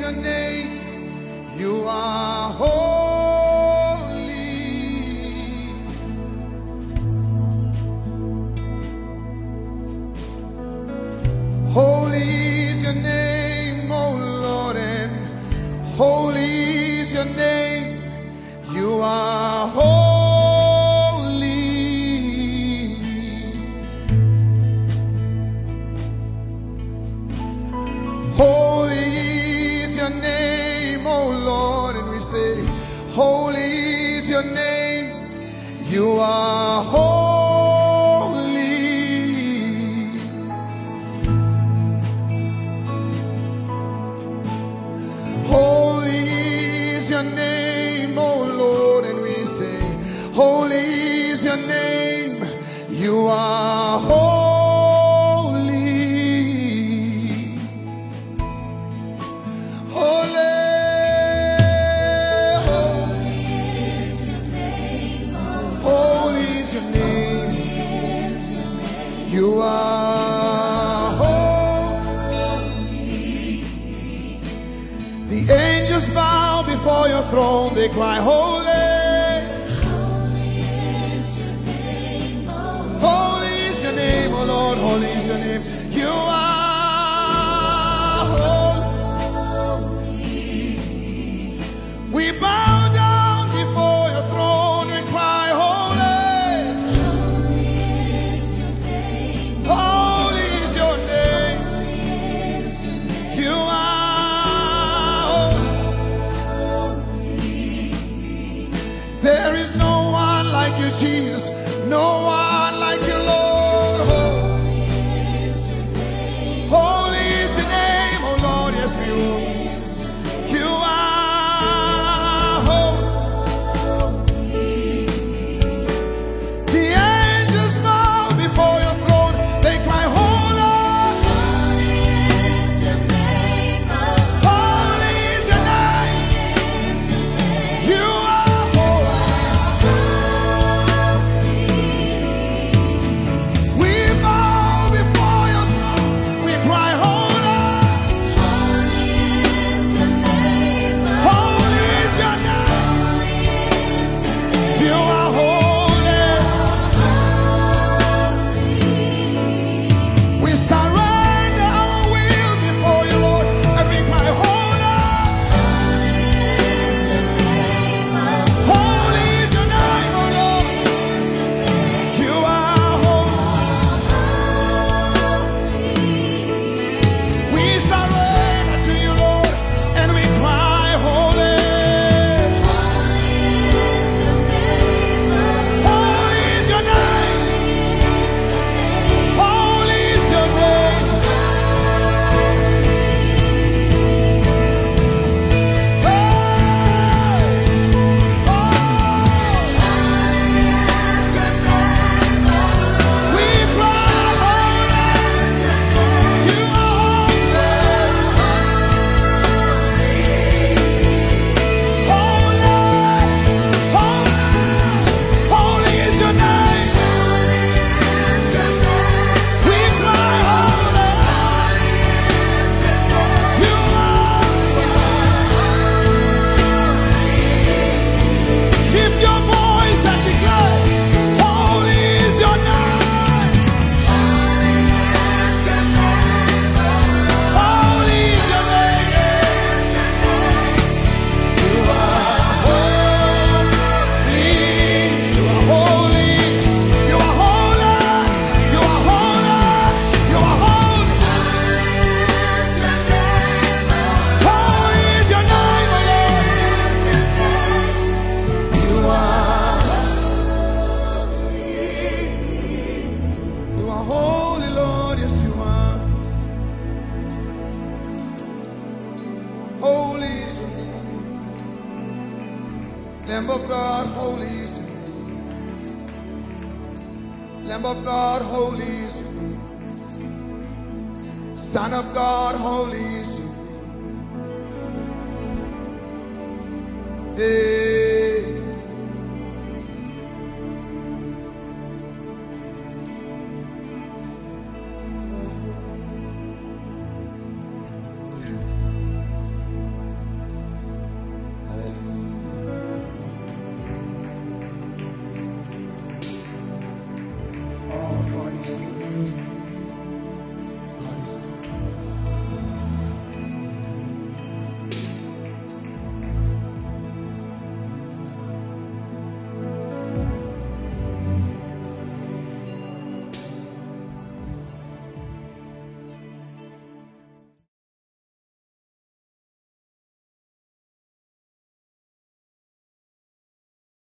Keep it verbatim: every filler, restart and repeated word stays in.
your name. You are holy. Holy is your name, oh Lord, and holy is your name. You are holy. Holy is your name, oh Lord, and we say, holy is your name. You are holy. Holy is your name, oh Lord, and we say, holy is your name. You are holy. Holy, holy is your name, oh Lord. Holy is your name. You are holy. The angels bow before your throne. They cry, holy. Holy is your name, oh Lord. Holy is your name, oh Lord. Holy is your name. You are holy. We bow down before your throne and cry, holy. Holy is your name. Holy is your name. You are holy. There is no one like you, Jesus. No one like you, Lord. Holy is your name. Holy is your name, oh Lord. Yes, you. You are holy. The angels bow before your throne. They cry, holy. Holy is your name, oh Lord. Holy is your name. You are holy. We bow before your throne. We cry, holy. Holy is your name, oh Holy is your name. You are holy. We surrender our will before you, Lord, and we cry, holy. Holy is your name, oh Lord. You are holy. We surrender to you, Lord, and we cry, holy. Holy is your name. Holy is your name. We cry, holy. You are holy. Holy is your name. We cry, holy. You are. Lift your voice and declare, holy is your name. Holy is your name. You are holy. You are holy. You are holy. You are holy. You are holy. Holy is your name, O Lord. You are. You are holy, Lord. Yes, you are. Holy is your name. Lamb of God, holy is your name. Lamb of God, holy is your name. Son of God, holy is your name. Hey.